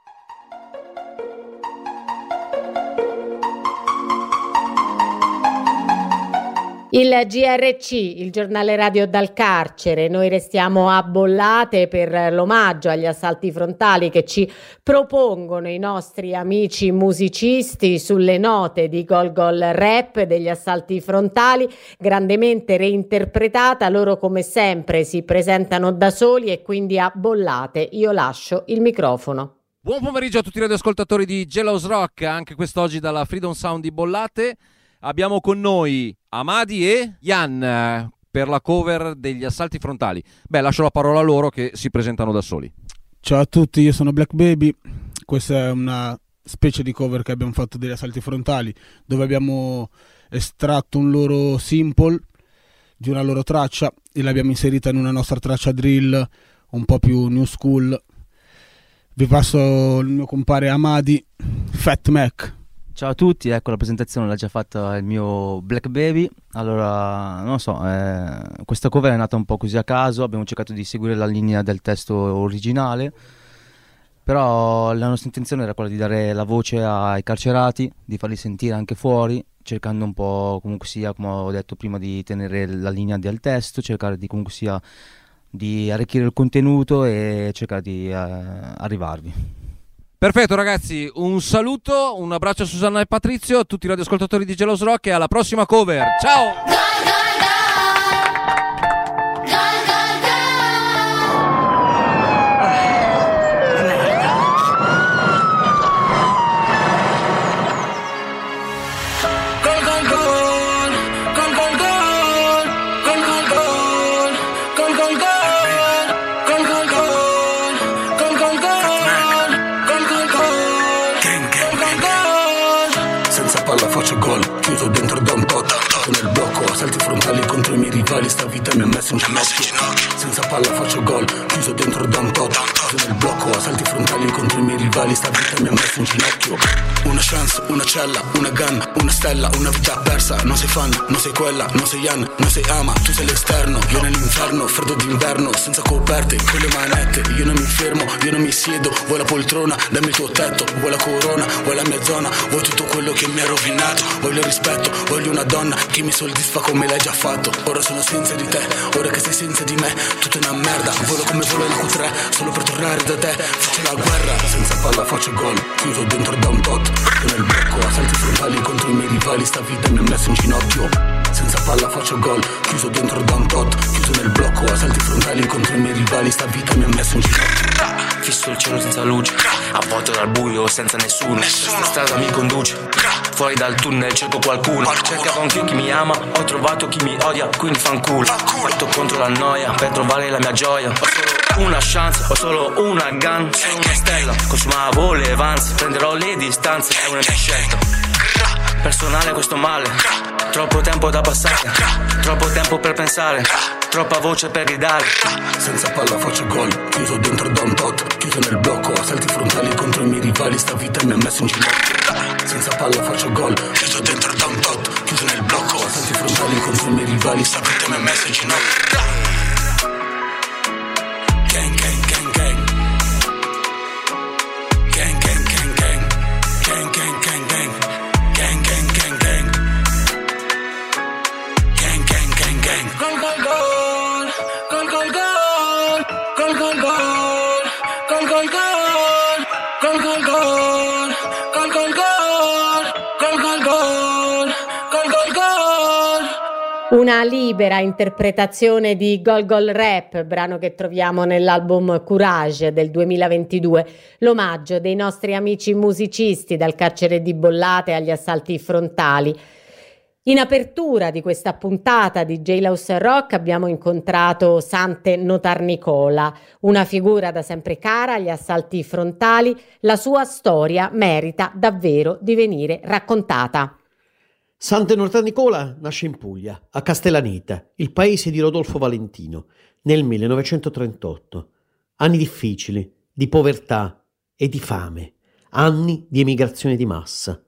Il G R C, il giornale radio dal carcere. Noi restiamo a Bollate per l'omaggio agli assalti frontali che ci propongono i nostri amici musicisti sulle note di Gol Gol Rap degli assalti frontali, grandemente reinterpretata. Loro come sempre si presentano da soli e quindi a Bollate io lascio il microfono. Buon pomeriggio a tutti i radioascoltatori di Jealous Rock, anche quest'oggi dalla Freedom Sound di Bollate. Abbiamo con noi Amadi e Jan per la cover degli assalti frontali. Beh, lascio la parola a loro che si presentano da soli. Ciao a tutti, io sono Black Baby. Questa è una specie di cover che abbiamo fatto degli assalti frontali, dove abbiamo estratto un loro sample di una loro traccia e l'abbiamo inserita in una nostra traccia drill un po' più new school. Vi passo il mio compare Amadi, Fat Mac. Ciao a tutti, ecco la presentazione l'ha già fatta il mio Black Baby. Allora, non so, eh, questa cover è nata un po' così a caso, abbiamo cercato di seguire la linea del testo originale, però la nostra intenzione era quella di dare la voce ai carcerati, di farli sentire anche fuori, cercando un po' comunque sia, come ho detto prima, di tenere la linea del testo, cercare di comunque sia di arricchire il contenuto e cercare di eh, arrivarvi. Perfetto ragazzi, un saluto, un abbraccio a Susanna e Patrizio, a tutti i radioascoltatori di Jealous Rock e alla prossima cover. Ciao! Chiuso dentro da un tot, nel blocco, assalti frontali contro i miei rivali, sta vita mi ha messo in ginocchio. Senza palla faccio gol, chiuso dentro da un tot, chiuso nel blocco, assalti frontali contro i miei rivali, sta vita mi ha messo in ginocchio. Una chance, una cella, una gun, una stella, una vita persa, non sei fan, non sei quella, non sei Ian, non sei ama, tu sei l'esterno, io nell'inferno, freddo d'inverno, senza coperte, con le manette, io non mi fermo, io non mi siedo, vuoi la poltrona, dammi il tuo tetto, vuoi la corona, vuoi la mia zona, vuoi tutto quello che mi ha rovinato, voglio rispetto, voglio una donna che mi soddisfa come l'hai già fatto, ora sono senza di te, ora che sei senza di me, tutto è una merda, volo come volo la Q tre, solo per tornare da te, faccio la guerra, senza palla faccio gol, chiuso dentro da un tot, nel blocco, assalti frontali contro i miei rivali, sta vita mi ha messo in ginocchio, senza palla faccio gol, chiuso dentro da un tot, chiuso nel blocco, assalti frontali contro i miei rivali, sta vita mi ha messo in ginocchio. Fisso il cielo senza luce, avvolto dal buio senza nessuno, questa strada mi conduce, fuori dal tunnel cerco qualcuno, cercavo anch'io chi mi ama, ho trovato chi mi odia, quindi fanculo, batto contro la noia per trovare la mia gioia, ho solo una chance, ho solo una gun, sono una stella, consumavo le avanze, prenderò le distanze, è una mia scelta, personale questo male, troppo tempo da passare, troppo tempo per pensare, troppa voce per gridare. Senza palla faccio gol, chiuso dentro da un tot, chiuso nel blocco, assalti frontali contro i miei rivali, sta vita mi ha messo in ginocchio. Senza palla faccio gol, chiuso dentro da un tot, chiuso nel blocco, assalti frontali contro i miei rivali, sta vita mi ha messo in ginocchio. Gang, gang, gang, gang. Gang, gang, gang, gang. Gang, gang, gang, gang. Gang, gang, gang, gang. Gang, gang, gang, gang. Gol, gol, gol. Gol, gol. Una libera interpretazione di Gol Gol Rap, brano che troviamo nell'album Courage del duemilaventidue, l'omaggio dei nostri amici musicisti dal carcere di Bollate agli assalti frontali. In apertura di questa puntata di Jailhouse Rock abbiamo incontrato Sante Notarnicola, una figura da sempre cara agli assalti frontali. La sua storia merita davvero di venire raccontata. Sante Notarnicola nasce in Puglia, a Castellaneta, il paese di Rodolfo Valentino, nel millenovecentotrentotto. Anni difficili, di povertà e di fame, anni di emigrazione di massa.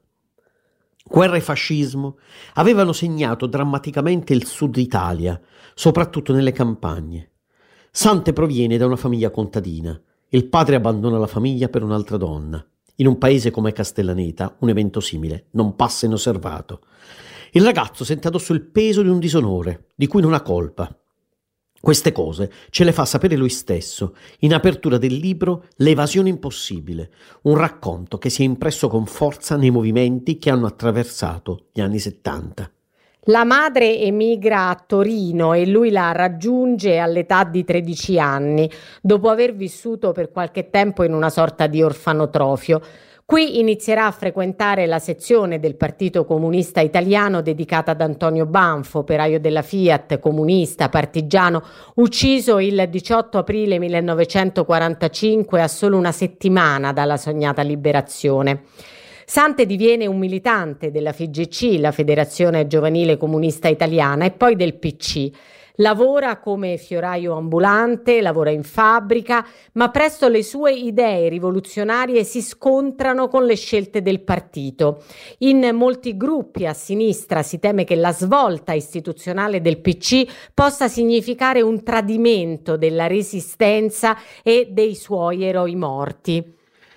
Guerra e fascismo avevano segnato drammaticamente il sud Italia, soprattutto nelle campagne. Sante proviene da una famiglia contadina. Il padre abbandona la famiglia per un'altra donna. In un paese come Castellaneta un evento simile non passa inosservato. Il ragazzo sente addosso il peso di un disonore, di cui non ha colpa. Queste cose ce le fa sapere lui stesso, in apertura del libro L'evasione impossibile, un racconto che si è impresso con forza nei movimenti che hanno attraversato gli anni settanta. La madre emigra a Torino e lui la raggiunge all'età di tredici anni, dopo aver vissuto per qualche tempo in una sorta di orfanotrofio. Qui inizierà a frequentare la sezione del Partito Comunista Italiano dedicata ad Antonio Banfo, operaio della Fiat, comunista, partigiano, ucciso il diciotto aprile millenovecentoquarantacinque a solo una settimana dalla sognata liberazione. Sante diviene un militante della F G C, la Federazione Giovanile Comunista Italiana, e poi del P C. Lavora come fioraio ambulante, lavora in fabbrica, ma presto le sue idee rivoluzionarie si scontrano con le scelte del partito. In molti gruppi a sinistra si teme che la svolta istituzionale del P C possa significare un tradimento della resistenza e dei suoi eroi morti.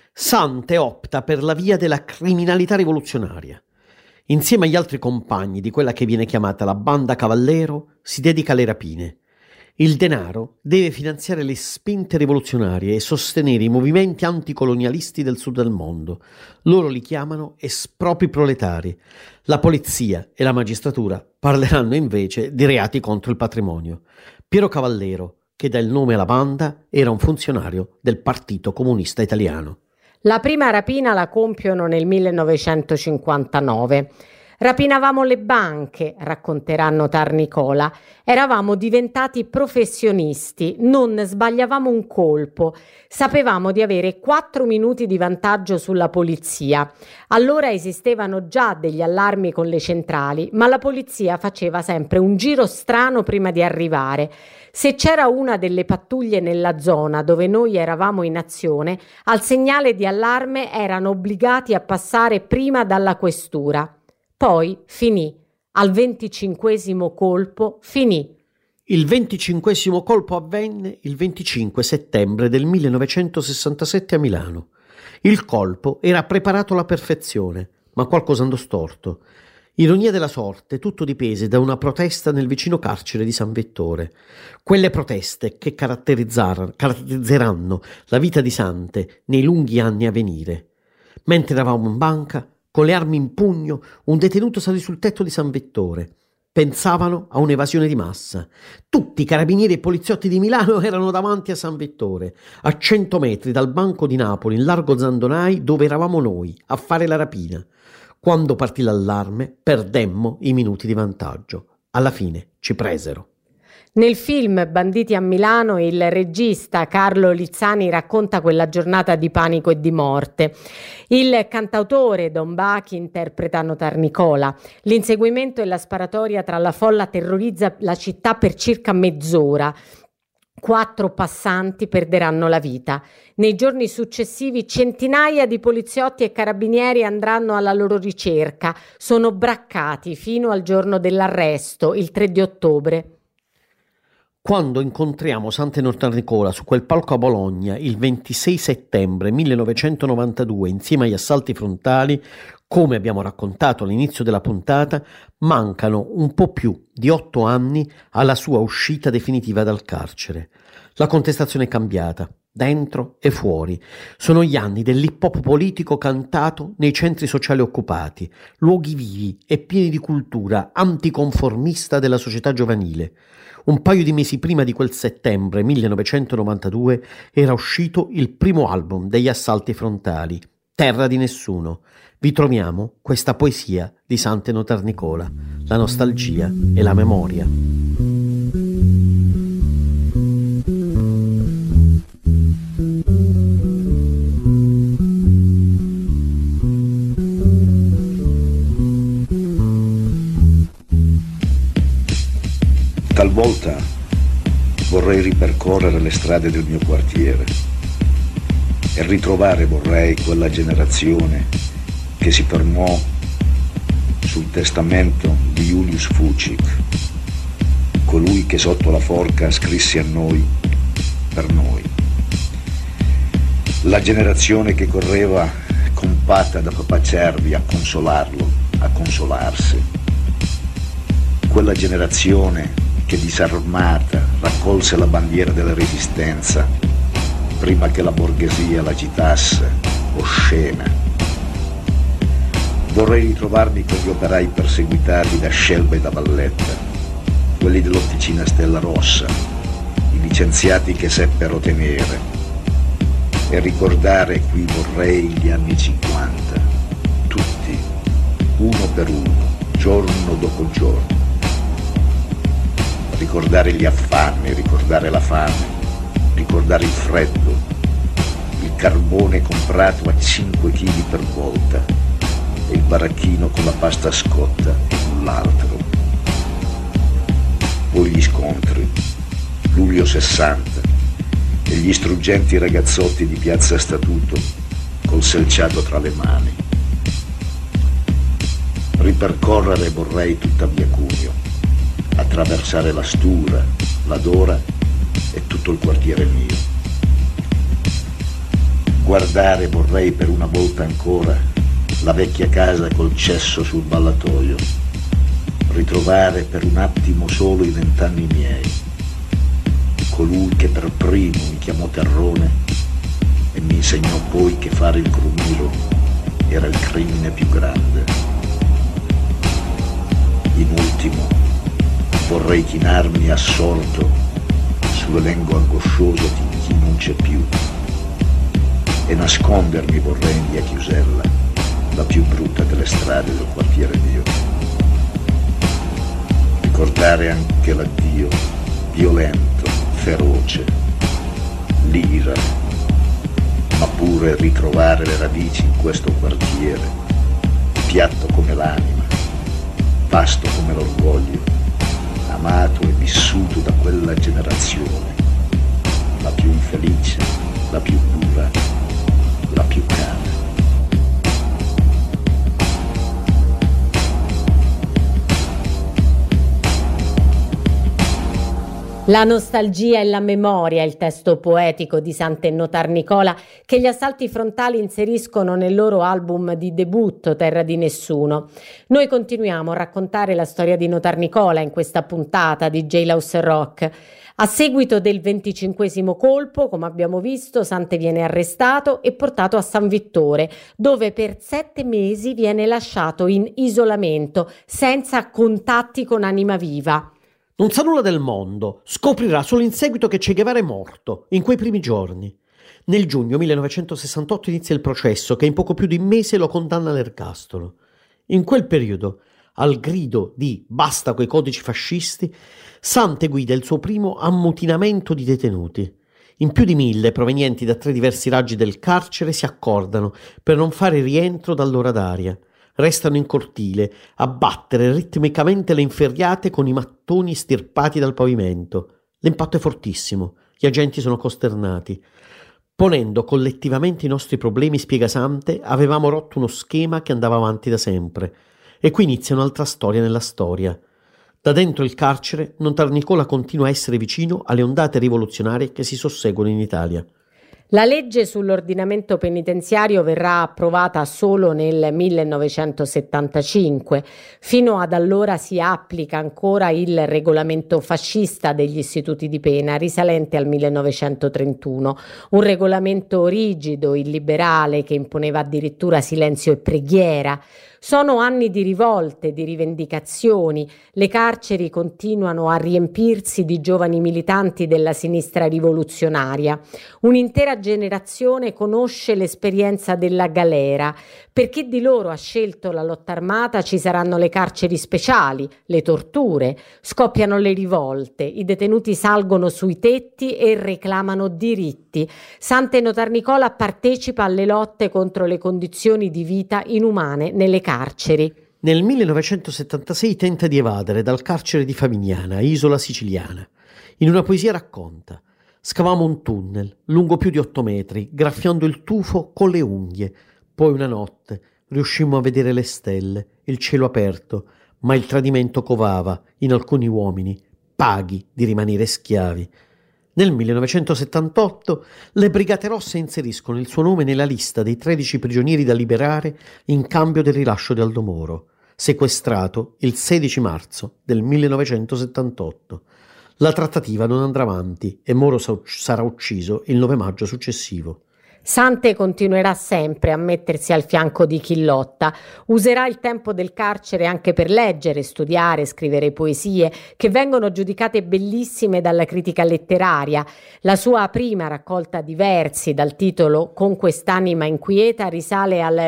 Sante opta per la via della criminalità rivoluzionaria. Insieme agli altri compagni di quella che viene chiamata la Banda Cavallero, si dedica alle rapine. Il denaro deve finanziare le spinte rivoluzionarie e sostenere i movimenti anticolonialisti del sud del mondo. Loro li chiamano espropri proletari. La polizia e la magistratura parleranno invece di reati contro il patrimonio. Piero Cavallero, che dà il nome alla banda, era un funzionario del Partito Comunista Italiano. La prima rapina la compiono nel millenovecentocinquantanove. Rapinavamo le banche, racconterà Notarnicola. Eravamo diventati professionisti, non sbagliavamo un colpo. Sapevamo di avere quattro minuti di vantaggio sulla polizia. Allora esistevano già degli allarmi con le centrali, ma la polizia faceva sempre un giro strano prima di arrivare. Se c'era una delle pattuglie nella zona dove noi eravamo in azione, al segnale di allarme erano obbligati a passare prima dalla questura. Poi finì. Al venticinquesimo colpo finì. Il venticinquesimo colpo avvenne il venticinque settembre del millenovecentosessantasette a Milano. Il colpo era preparato alla perfezione, ma qualcosa andò storto. Ironia della sorte, tutto dipese da una protesta nel vicino carcere di San Vittore. Quelle proteste che caratterizzeranno la vita di Sante nei lunghi anni a venire. Mentre eravamo in banca, con le armi in pugno, un detenuto salì sul tetto di San Vittore. Pensavano a un'evasione di massa. Tutti i carabinieri e poliziotti di Milano erano davanti a San Vittore, a cento metri dal banco di Napoli, in largo Zandonai, dove eravamo noi, a fare la rapina. Quando partì l'allarme, perdemmo i minuti di vantaggio. Alla fine ci presero. Nel film Banditi a Milano il regista Carlo Lizzani racconta quella giornata di panico e di morte. Il cantautore Don Bachi interpreta Notarnicola. L'inseguimento e la sparatoria tra la folla terrorizza la città per circa mezz'ora. Quattro passanti perderanno la vita. Nei giorni successivi centinaia di poliziotti e carabinieri andranno alla loro ricerca. Sono braccati fino al giorno dell'arresto, il tre di ottobre. Quando incontriamo Sante Notarnicola su quel palco a Bologna il ventisei settembre millenovecentonovantadue insieme agli assalti frontali, come abbiamo raccontato all'inizio della puntata, mancano un po' più di otto anni alla sua uscita definitiva dal carcere. La contestazione è cambiata. dentro e fuori. Sono gli anni dell'hip hop politico cantato nei centri sociali occupati, luoghi vivi e pieni di cultura anticonformista della società giovanile. Un paio di mesi prima di quel settembre millenovecentonovantadue era uscito il primo album degli Assalti Frontali, Terra di Nessuno. Vi troviamo questa poesia di Sante Notarnicola, la nostalgia e la memoria. Talvolta vorrei ripercorrere le strade del mio quartiere e ritrovare vorrei quella generazione che si fermò sul testamento di Julius Fučík, colui che sotto la forca scrisse a noi, per noi. La generazione che correva compatta da papà Cervi a consolarlo, a consolarsi. Quella generazione che disarmata raccolse la bandiera della resistenza prima che la borghesia l'agitasse, oscena. Vorrei ritrovarmi con gli operai perseguitati da Scelba e da Valletta, quelli dell'Officina Stella Rossa, i licenziati che seppero tenere, e ricordare qui vorrei gli anni cinquanta, tutti, uno per uno, giorno dopo giorno. Ricordare gli affanni, ricordare la fame, ricordare il freddo, il carbone comprato a cinque chili per volta e il baracchino con la pasta scotta sull'altro. Poi gli scontri, luglio sessanta, e gli struggenti ragazzotti di Piazza Statuto col selciato tra le mani. Ripercorrere vorrei tutta via Cuneo, attraversare la Stura, la Dora e tutto il quartiere mio. Guardare vorrei per una volta ancora la vecchia casa col cesso sul ballatoio, ritrovare per un attimo solo i vent'anni miei, colui che per primo mi chiamò terrone e mi insegnò poi che fare il crumiro era il crimine più grande. In ultimo vorrei chinarmi assorto sull'elenco angoscioso di chi non c'è più e nascondermi vorrei in via Chiusella, la più brutta delle strade del quartiere mio. Ricordare anche l'addio violento, feroce, l'ira, ma pure ritrovare le radici in questo quartiere, piatto come l'anima, vasto come l'orgoglio, amato e vissuto da quella generazione, la più infelice, la più dura, la più cara. La nostalgia e la memoria è il testo poetico di Sante Notarnicola che gli Assalti Frontali inseriscono nel loro album di debutto Terra di Nessuno. Noi continuiamo a raccontare la storia di Notarnicola in questa puntata di Jailhouse Rock. A seguito del venticinquesimo colpo, come abbiamo visto, Sante viene arrestato e portato a San Vittore, dove per sette mesi viene lasciato in isolamento, senza contatti con anima viva. Non sa nulla del mondo, scoprirà solo in seguito che Che Guevara è morto, in quei primi giorni. Nel giugno millenovecentosessantotto inizia il processo che in poco più di un mese lo condanna all'ergastolo. In quel periodo, al grido di "basta coi codici fascisti", Sante guida il suo primo ammutinamento di detenuti. In più di mille, provenienti da tre diversi raggi del carcere, si accordano per non fare rientro dall'ora d'aria. Restano in cortile a battere ritmicamente le inferriate con i mattoni stirpati dal pavimento. L'impatto è fortissimo, gli agenti sono costernati. Ponendo collettivamente i nostri problemi, spiega Sante, avevamo rotto uno schema che andava avanti da sempre. E qui inizia un'altra storia nella storia. Da dentro il carcere, Notarnicola continua a essere vicino alle ondate rivoluzionarie che si susseguono in Italia. La legge sull'ordinamento penitenziario verrà approvata solo nel millenovecentosettantacinque. Fino ad allora si applica ancora il regolamento fascista degli istituti di pena, risalente al millenovecentotrentuno. Un regolamento rigido, illiberale, che imponeva addirittura silenzio e preghiera. Sono anni di rivolte, di rivendicazioni. Le carceri continuano a riempirsi di giovani militanti della sinistra rivoluzionaria. Un'intera generazione conosce l'esperienza della galera. Per chi di loro ha scelto la lotta armata ci saranno le carceri speciali, le torture, scoppiano le rivolte, i detenuti salgono sui tetti e reclamano diritti. Sant'Enotarnicola partecipa alle lotte contro le condizioni di vita inumane nelle carceri. Carceri. Nel millenovecentosettantasei tenta di evadere dal carcere di Favignana, isola siciliana. In una poesia racconta: scavammo un tunnel lungo più di otto metri, graffiando il tufo con le unghie. Poi una notte riuscimmo a vedere le stelle, il cielo aperto, ma il tradimento covava in alcuni uomini, paghi di rimanere schiavi. Nel millenovecentosettantotto le Brigate Rosse inseriscono il suo nome nella lista dei tredici prigionieri da liberare in cambio del rilascio di Aldo Moro, sequestrato il sedici marzo del millenovecentosettantotto. La trattativa non andrà avanti e Moro sarà ucciso il nove maggio successivo. Sante continuerà sempre a mettersi al fianco di chi lotta, userà il tempo del carcere anche per leggere, studiare, scrivere poesie che vengono giudicate bellissime dalla critica letteraria. La sua prima raccolta di versi dal titolo Con quest'anima inquieta risale al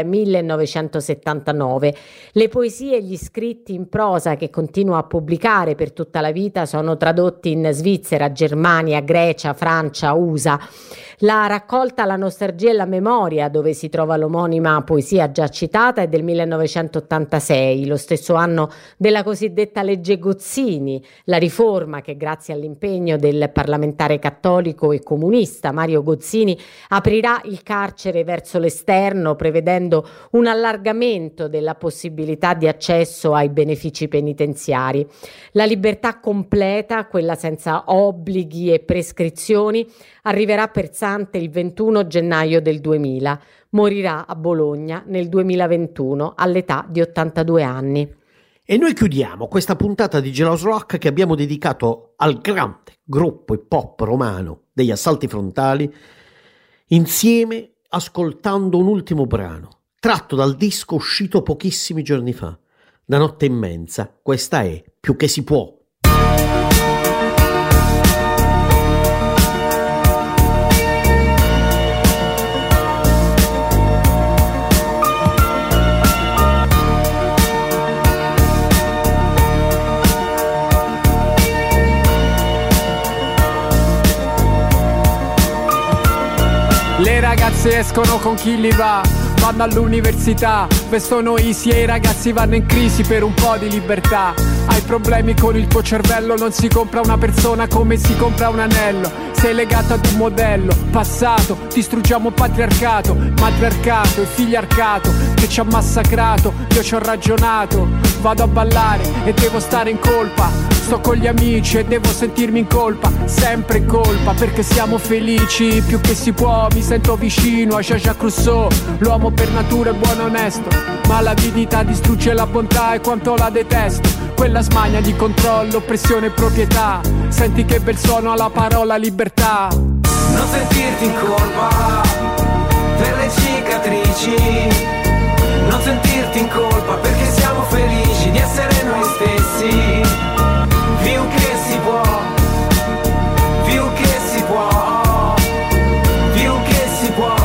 millenovecentosettantanove. Le poesie e gli scritti in prosa che continua a pubblicare per tutta la vita sono tradotti in Svizzera, Germania, Grecia, Francia, U S A. La raccolta La nostalgia e la memoria, dove si trova l'omonima poesia già citata, è del millenovecentottantasei, lo stesso anno della cosiddetta legge Gozzini, la riforma che grazie all'impegno del parlamentare cattolico e comunista Mario Gozzini aprirà il carcere verso l'esterno, prevedendo un allargamento della possibilità di accesso ai benefici penitenziari. La libertà completa, quella senza obblighi e prescrizioni, arriverà per Sante il ventuno gennaio del duemila. Morirà a Bologna nel duemilaventuno all'età di ottantadue anni. E noi chiudiamo questa puntata di Gelos Rock che abbiamo dedicato al grande gruppo hip hop romano degli Assalti Frontali, insieme ascoltando un ultimo brano tratto dal disco uscito pochissimi giorni fa. Da Notte Immensa, questa è Più che si può. Le ragazze escono con chi li va, vanno all'università, vestono easy e i ragazzi vanno in crisi per un po' di libertà. Hai problemi con il tuo cervello, non si compra una persona come si compra un anello. Sei legato ad un modello passato, distruggiamo un patriarcato, matriarcato e figliarcato che ci ha massacrato. Io ci ho ragionato, vado a ballare e devo stare in colpa. Sto con gli amici e devo sentirmi in colpa, sempre in colpa, perché siamo felici più che si può. Mi sento vicino a Jean-Jacques Rousseau, l'uomo per natura è buono e onesto, ma l'avidità distrugge la bontà e quanto la detesto. Quella smania di controllo, oppressione e proprietà. Senti che bel suono alla parola libertà. Non sentirti in colpa per le cicatrici, non sentirti in colpa perché siamo felici di essere noi stessi. Più che si può, più che si può, più che si può,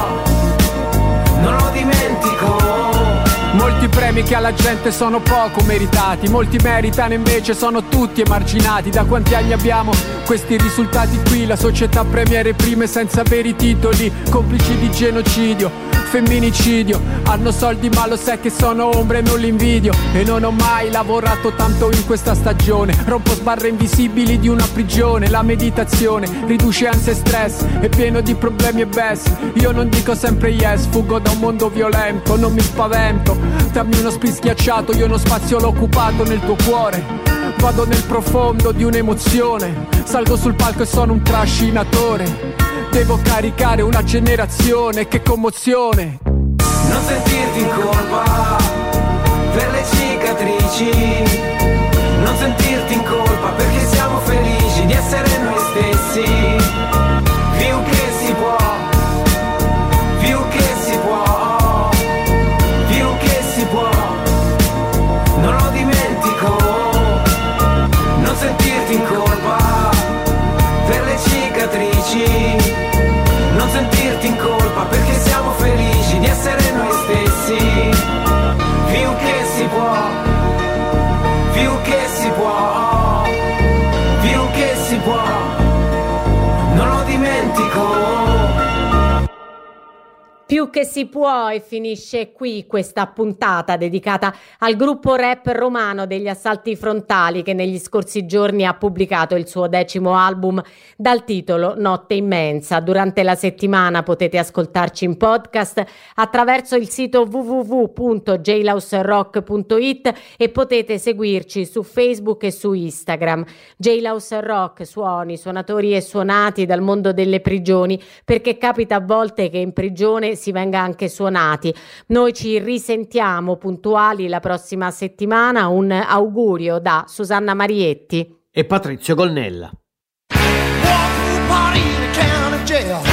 non lo dimentico. Molti premi che alla gente sono poco meritati, molti meritano invece sono tutti emarginati. Da quanti anni abbiamo questi risultati qui? La società premia le prime senza avere i titoli, complici di genocidio, femminicidio. Hanno soldi ma lo sai che sono ombre e non li invidio. E non ho mai lavorato tanto in questa stagione, rompo sbarre invisibili di una prigione. La meditazione riduce ansia e stress, è pieno di problemi e bestie. Io non dico sempre yes, fuggo da un mondo violento, non mi spavento. Dammi uno split schiacciato, io uno spazio l'ho occupato nel tuo cuore. Vado nel profondo di un'emozione, salgo sul palco e sono un trascinatore. Devo caricare una generazione, che commozione. Non sentirti in colpa per le cicatrici, non sentirti in colpa perché siamo felici di essere noi stessi. Più che si può, più che si può, più che si può, non lo dimentico. Non sentirti in colpa per le cicatrici, non sentirti in colpa perché siamo felici di essere noi stessi. Più che si può, più che si può, più che si può, non lo dimentico. Più che si può, e finisce qui questa puntata dedicata al gruppo rap romano degli Assalti Frontali, che negli scorsi giorni ha pubblicato il suo decimo album dal titolo Notte Immensa. Durante la settimana potete ascoltarci in podcast attraverso il sito w w w punto jailhouse rock punto i t e potete seguirci su Facebook e su Instagram. Jailhouse Rock, suoni, suonatori e suonati dal mondo delle prigioni, perché capita a volte che in prigione si venga anche suonati. Noi ci risentiamo puntuali la prossima settimana. Un augurio da Susanna Marietti e Patrizio Gonnella. Walk through the party in a county jail.